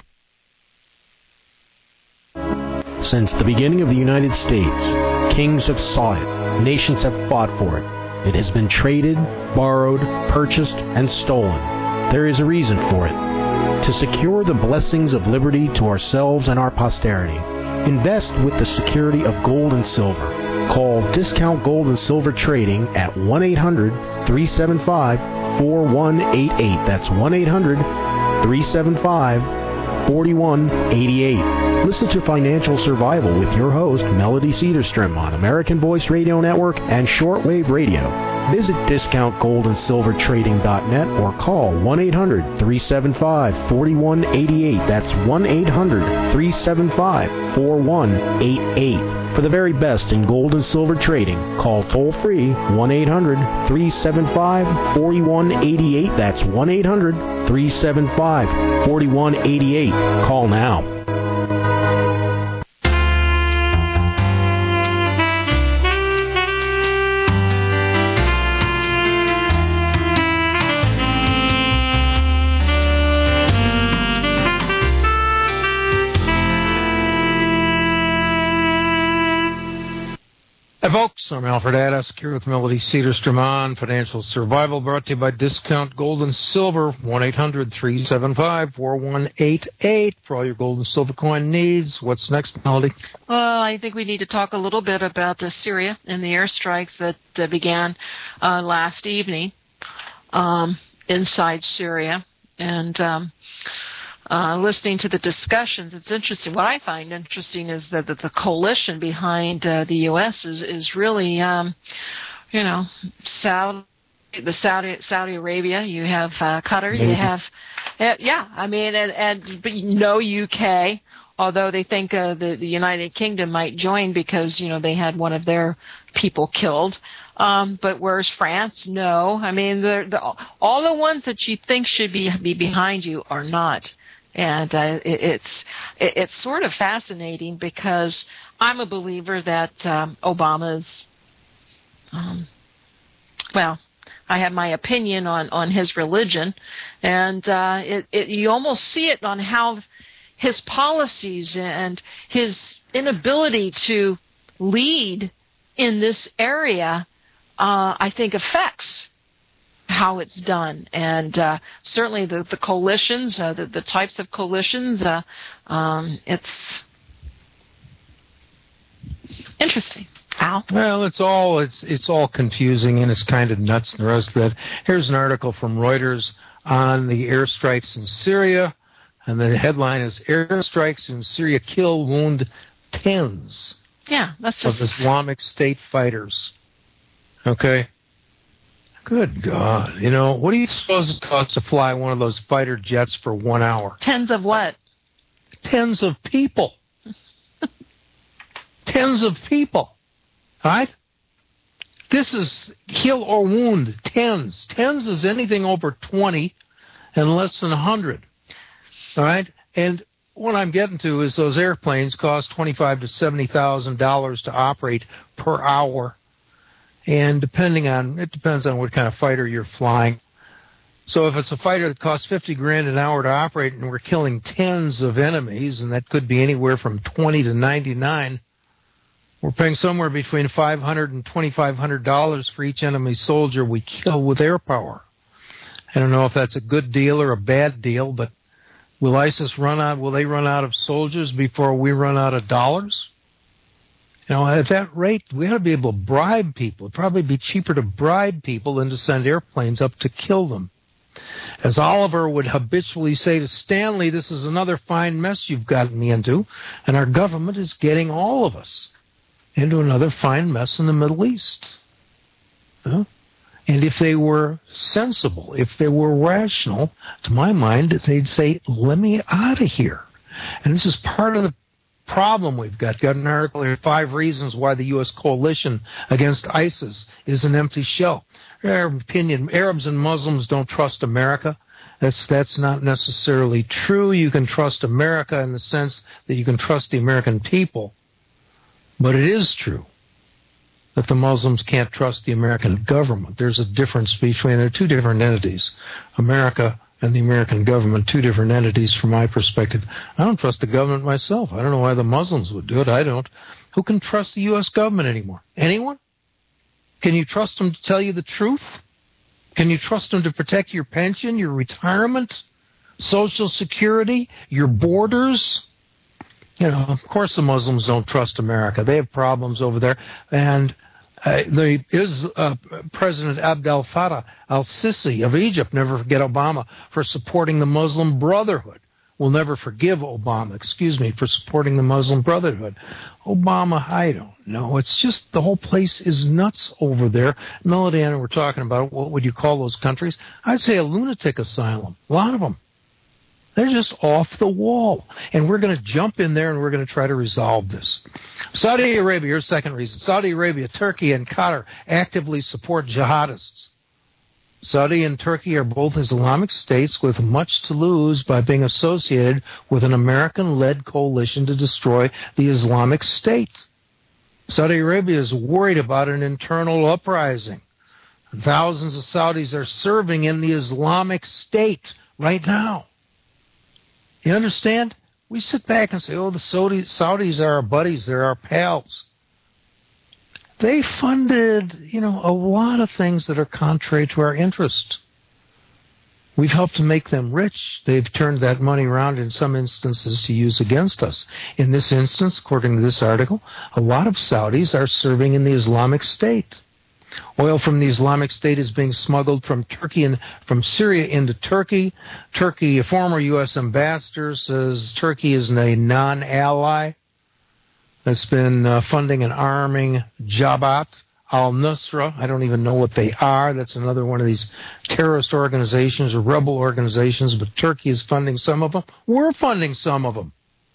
S6: Since the beginning of the United States, kings have sought it. Nations have fought for it. It has been traded, borrowed, purchased, and stolen. There is a reason for it. To secure the blessings of liberty to ourselves and our posterity, invest with the security of gold and silver. Call Discount Gold and Silver Trading at one eight hundred, three seven five, four one eight eight. That's one eight hundred, three seven five, four one eight eight. Listen to Financial Survival with your host, Melody Cedarstrom, on American Voice Radio Network and Shortwave Radio. Visit discount gold and silver trading dot net or call one eight hundred, three seven five, four one eight eight. That's one eight hundred, three seven five, four one eight eight. For the very best in gold and silver trading, call toll-free one eight hundred, three seven five, four one eight eight. That's one eight hundred, three seven five, four one eight eight. Call now.
S3: Hi, folks. I'm Alfred Adams, here with Melody Cedarstrom on Financial Survival, brought to you by Discount Gold and Silver, one eight hundred, three seven five, four one eight eight for all your gold and silver coin needs. What's next, Melody?
S2: Well, I think we need to talk a little bit about uh, Syria and the airstrikes that uh, began uh, last evening um, inside Syria. And um, uh, listening to the discussions, it's interesting. What I find interesting is that, that the coalition behind uh, the U S is, is really, um, you know, Saudi, the Saudi Saudi Arabia. You have uh, Qatar. You have, uh, yeah. I mean, and, and but no U K. Although they think uh, the, the United Kingdom might join because, you know, they had one of their people killed. Um, but where's France? No. I mean, the, the, all the ones that you think should be be behind you are not. And uh, it, it's it, it's sort of fascinating because I'm a believer that um, Obama's, um, well, I have my opinion on, on his religion, and uh, it, it, you almost see it on how his policies and his inability to lead in this area, uh, I think, affects how it's done. And uh, certainly the, the coalitions, uh, the, the types of coalitions, uh, um, it's interesting. Al?
S3: Well, it's all it's it's all confusing and it's kind of nuts and the rest of that. Here's an article from Reuters on the airstrikes in Syria. And the headline is, airstrikes in Syria kill, wound tens
S2: yeah, that's just...
S3: of Islamic State fighters. Okay? Good God. You know, what do you suppose it costs to fly one of those fighter jets for one hour?
S2: Tens of what?
S3: Tens of people. Tens of people. All right? This is kill or wound, tens. Tens is anything over twenty and less than one hundred. All right, and what I'm getting to is those airplanes cost twenty-five to seventy thousand dollars to operate per hour, and depending on it depends on what kind of fighter you're flying. So if it's a fighter that costs fifty grand an hour to operate and we're killing tens of enemies, and that could be anywhere from twenty to ninety-nine, we're paying somewhere between five hundred and twenty-five hundred dollars for each enemy soldier we kill with air power. I don't know if that's a good deal or a bad deal, but will ISIS run out, will they run out of soldiers before we run out of dollars? You know, at that rate, we ought to be able to bribe people. It'd probably be cheaper to bribe people than to send airplanes up to kill them. As Oliver would habitually say to Stanley, this is another fine mess you've gotten me into, and our government is getting all of us into another fine mess in the Middle East. Huh? And if they were sensible, if they were rational, to my mind, they'd say, let me out of here. And this is part of the problem we've got. Got an article here, Five Reasons Why the U S Coalition Against ISIS is an Empty Shell. Arab opinion, Arabs and Muslims don't trust America. That's that's not necessarily true. You can trust America in the sense that you can trust the American people. But it is true that the Muslims can't trust the American government. There's a difference between, there are two different entities, America and the American government, two different entities from my perspective. I don't trust the government myself. I don't know why the Muslims would do it. I don't. Who can trust the U S government anymore? Anyone? Can you trust them to tell you the truth? Can you trust them to protect your pension, your retirement, Social Security, your borders? You know, of course the Muslims don't trust America. They have problems over there. And uh, the is uh, President Abdel Fattah al-Sisi of Egypt, never forget Obama, for supporting the Muslim Brotherhood. We'll never forgive Obama, excuse me, for supporting the Muslim Brotherhood. Obama, I don't know. It's just the whole place is nuts over there. Melody and I were talking about what would you call those countries? I'd say a lunatic asylum. A lot of them. They're just off the wall. And we're going to jump in there and we're going to try to resolve this. Saudi Arabia, here's the second reason. Saudi Arabia, Turkey, and Qatar actively support jihadists. Saudi and Turkey are both Islamic states with much to lose by being associated with an American-led coalition to destroy the Islamic State. Saudi Arabia is worried about an internal uprising. Thousands of Saudis are serving in the Islamic State right now. You understand? We sit back and say, oh, the Saudis, Saudis are our buddies, they're our pals. They funded, you know, a lot of things that are contrary to our interest. We've helped to make them rich. They've turned that money around in some instances to use against us. In this instance, according to this article, a lot of Saudis are serving in the Islamic State. Oil from the Islamic State is being smuggled from Turkey and from Syria into Turkey. Turkey, a former U S ambassador, says Turkey is a non-ally that's been uh, funding and arming Jabhat al-Nusra. I don't even know what they are. That's another one of these terrorist organizations or rebel organizations, but Turkey is funding some of them. We're funding some of them.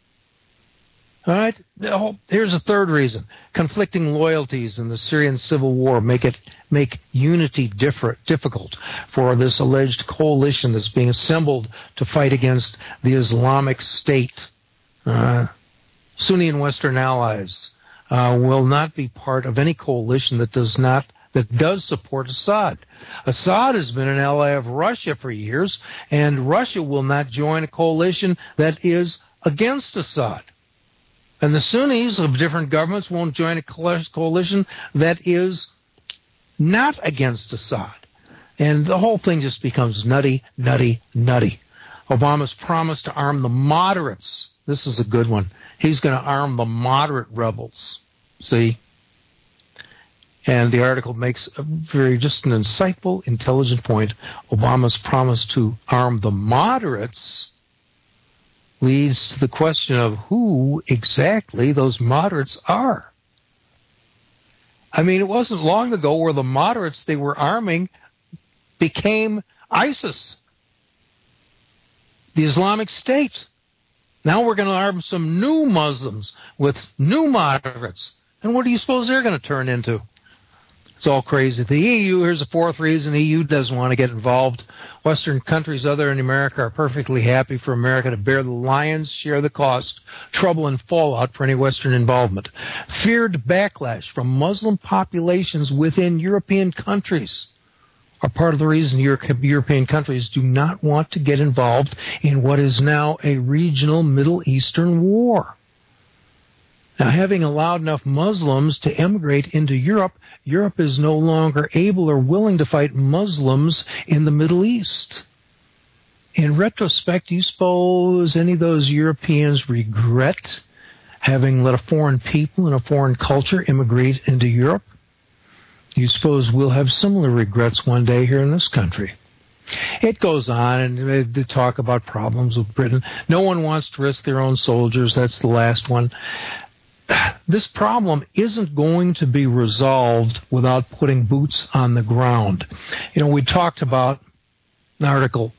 S3: All right? Here's a third reason. Conflicting loyalties in the Syrian civil war make it make unity differ, difficult for this alleged coalition that's being assembled to fight against the Islamic State. Uh, Sunni and Western allies uh, will not be part of any coalition that does not that does support Assad. Assad has been an ally of Russia for years, and Russia will not join a coalition that is against Assad. And the Sunnis of different governments won't join a coalition that is not against Assad. And the whole thing just becomes nutty, nutty, nutty. Obama's promised to arm the moderates. This is a good one. He's going to arm the moderate rebels. See? And the article makes a very just an insightful, intelligent point. Obama's promise to arm the moderates leads to the question of who exactly those moderates are. I mean, it wasn't long ago where the moderates they were arming became ISIS, the Islamic State. Now we're going to arm some new Muslims with new moderates. And what do you suppose they're going to turn into? It's all crazy. The E U, here's a fourth reason, the E U doesn't want to get involved. Western countries other than America are perfectly happy for America to bear the lion's share of the cost, trouble, and fallout for any Western involvement. Feared backlash from Muslim populations within European countries. are part of the reason European countries do not want to get involved in what is now a regional Middle Eastern war. Now, having allowed enough Muslims to emigrate into Europe, Europe is no longer able or willing to fight Muslims in the Middle East. In retrospect, do you suppose any of those Europeans regret having let a foreign people and a foreign culture immigrate into Europe? You suppose we'll have similar regrets one day here in this country. It goes on, and they talk about problems with Britain. No one wants to risk their own soldiers. That's the last one. This problem isn't going to be resolved without putting boots on the ground. You know, we talked about an article.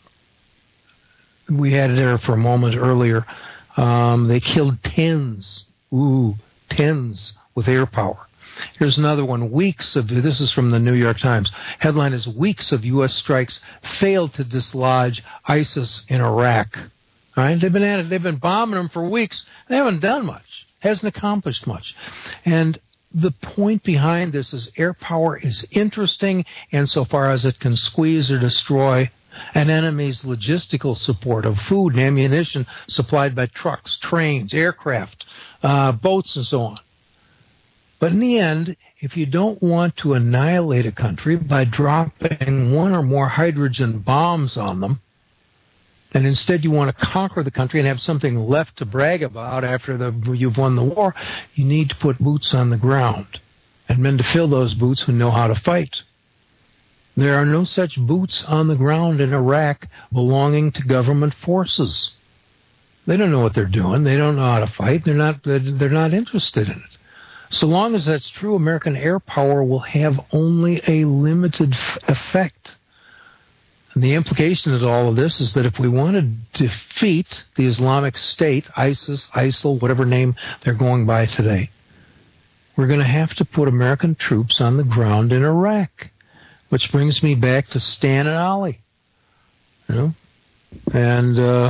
S3: We had it there for a moment earlier. Um, they killed tens, ooh, tens with air power. Here's another one. Weeks of, this is from the New York Times. Headline is, weeks of U S strikes failed to dislodge ISIS in Iraq. All right? They've been at it. They've been bombing them for weeks. They haven't done much. Hasn't accomplished much. And the point behind this is air power is interesting insofar as it can squeeze or destroy an enemy's logistical support of food and ammunition supplied by trucks, trains, aircraft, uh, boats, and so on. But in the end, if you don't want to annihilate a country by dropping one or more hydrogen bombs on them, and instead you want to conquer the country and have something left to brag about after the, you've won the war, you need to put boots on the ground and men to fill those boots who know how to fight. There are no such boots on the ground in Iraq belonging to government forces. They don't know what they're doing. They don't know how to fight. They're not, they're not interested in it. So long as that's true, American air power will have only a limited f- effect. And the implication of all of this is that if we want to defeat the Islamic State, ISIS, ISIL, whatever name they're going by today, we're going to have to put American troops on the ground in Iraq. Which brings me back to Stan and Ollie. You know? And, uh,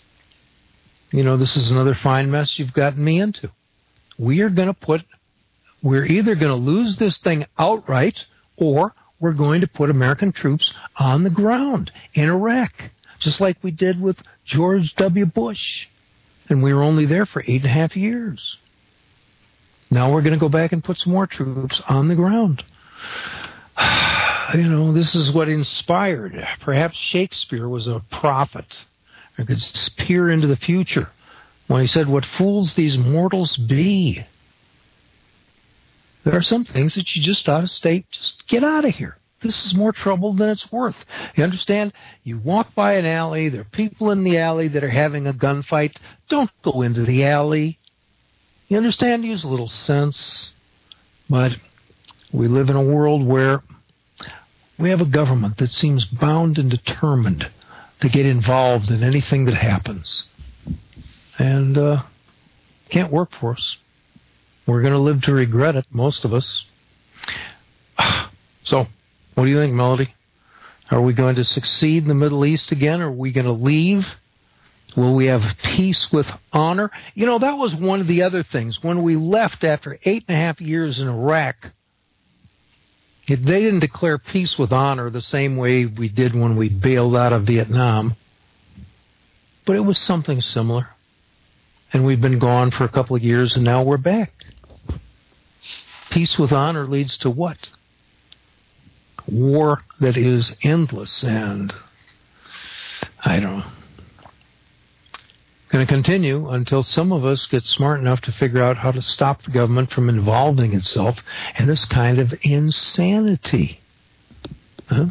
S3: you know, this is another fine mess you've gotten me into. We are going to put, we're either going to lose this thing outright, or we're going to put American troops on the ground in Iraq, just like we did with George W. Bush. And we were only there for eight and a half years. Now we're going to go back and put some more troops on the ground. You know, this is what inspired. Perhaps Shakespeare was a prophet or could peer into the future when he said, "What fools these mortals be." There are some things that you just ought to stay, just get out of here. This is more trouble than it's worth. You understand? You walk by an alley, there are people in the alley that are having a gunfight. Don't go into the alley. You understand? Use a little sense. But we live in a world where we have a government that seems bound and determined to get involved in anything that happens. And uh, can't work for us. We're going to live to regret it, most of us. So, what do you think, Melody? Are we going to succeed in the Middle East again? Or are we going to leave? Will we have peace with honor? You know, that was one of the other things. When we left after eight and a half years in Iraq, It, they didn't declare peace with honor the same way we did when we bailed out of Vietnam. But it was something similar. And we've been gone for a couple of years, and now we're back. Peace with honor leads to what? War that is endless, and I don't know. Going to continue until some of us get smart enough to figure out how to stop the government from involving itself in this kind of insanity. Huh?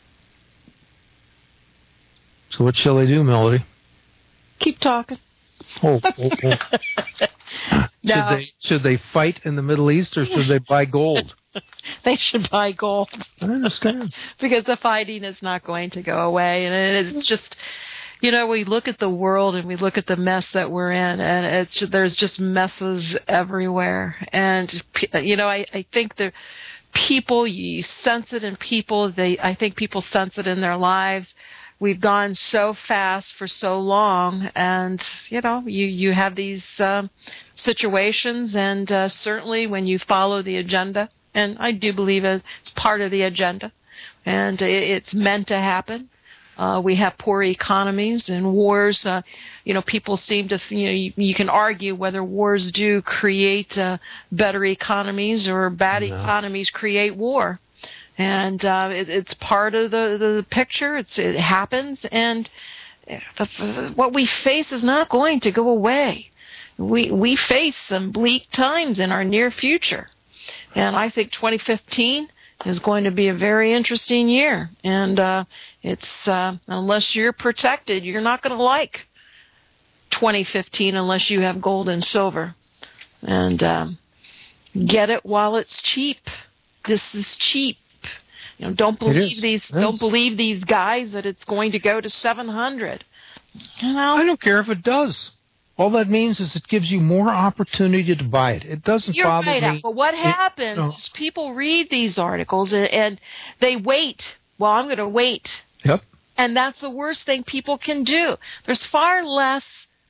S3: So what shall I do, Melody?
S2: Keep talking.
S3: Oh, oh, oh.
S2: No.
S3: Should they, should they fight in the Middle East, or should they buy gold?
S2: They should buy gold.
S3: I understand.
S2: Because the fighting is not going to go away, and it's just... You know, we look at the world and we look at the mess that we're in, and it's there's just messes everywhere. And you know, I, I think the people, you sense it in people. They, I think people sense it in their lives. We've gone so fast for so long, and you know, you you have these um, situations, and uh, certainly when you follow the agenda, and I do believe it's part of the agenda. and it's meant to happen. Uh, we have poor economies and wars. Uh, you know, people seem to, you know, you, you can argue whether wars do create uh, better economies or bad no. economies create war. And uh, it, it's part of the, the picture. It's, it happens, and the, what we face is not going to go away. We we face some bleak times in our near future, and I think twenty fifteen is going to be a very interesting year. And uh, it's uh, unless you're protected, you're not going to like twenty fifteen unless you have gold and silver. And um, get it while it's cheap. This is cheap. You know, don't believe these. Don't believe these guys that it's going to go to seven hundred. You know,
S3: I don't care if it does. All that means is it gives you more opportunity to buy it. It doesn't
S2: You're
S3: bother
S2: right,
S3: me.
S2: But what happens
S3: it, no.
S2: is people read these articles and, and they wait. Well, I'm going to wait.
S3: Yep.
S2: And that's the worst thing people can do. There's far less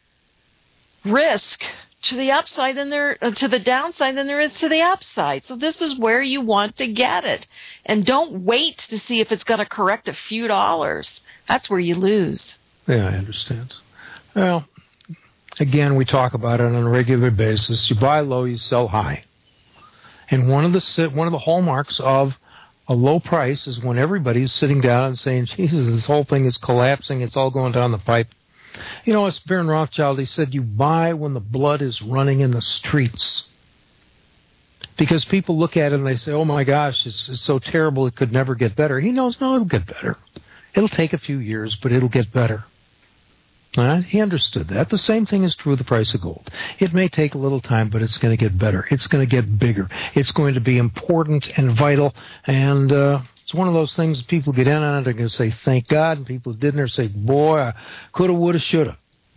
S2: risk to the upside than there uh, to the downside than there is to the upside. So this is where you want to get it. And don't wait to see if it's going to correct a few dollars. That's where you lose.
S3: Yeah, I understand. Well, again, we talk about it on a regular basis. You buy low, you sell high. And one of the one of the hallmarks of a low price is when everybody's sitting down and saying, Jesus, this whole thing is collapsing. It's all going down the pipe. You know, it's Baron Rothschild. He said, you buy when the blood is running in the streets. Because people look at it and they say, oh, my gosh, it's, it's so terrible it could never get better. He knows, no, it'll get better. It'll take a few years, but it'll get better. Uh, he understood that. The same thing is true of the price of gold. It may take a little time, but it's going to get better. It's going to get bigger. It's going to be important and vital. And uh, it's one of those things people get in on it, they're going to say, thank God. And people who didn't are say, boy, I coulda, woulda, shoulda.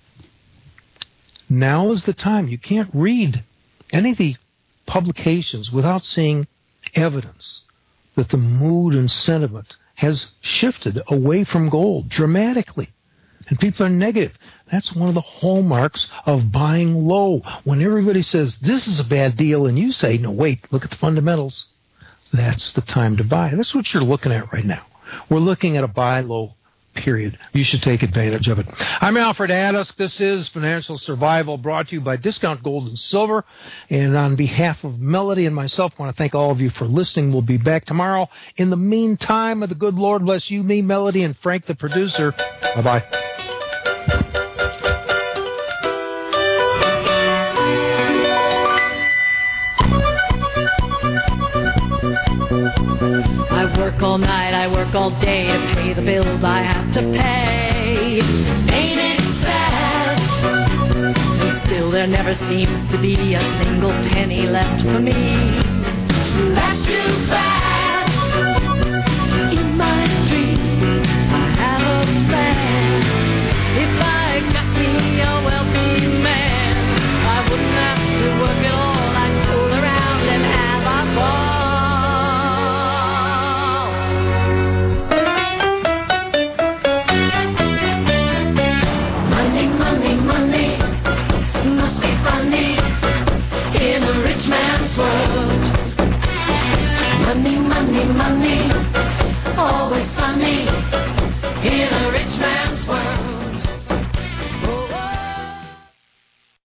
S3: Now is the time. You can't read any of the publications without seeing evidence that the mood and sentiment has shifted away from gold dramatically. And people are negative. That's one of the hallmarks of buying low. When everybody says, this is a bad deal, and you say, no, wait, look at the fundamentals, that's the time to buy. That's what you're looking at right now. We're looking at a buy low period. You should take advantage of it. I'm Alfred Addisk. This is Financial Survival, brought to you by Discount Gold and Silver. And on behalf of Melody and myself, I want to thank all of you for listening. We'll be back tomorrow. In the meantime, may the good Lord bless you, me, Melody, and Frank, the producer. Bye-bye.
S7: I work all night, I work all day to pay the bills I have to pay. Ain't it sad? And still there never seems to be a single penny left for me. That's too bad. In my dream, I have a plan. If I got me a wealthy man, I wouldn't have to work at all. I'd fool around and have a ball. Money, money, always funny.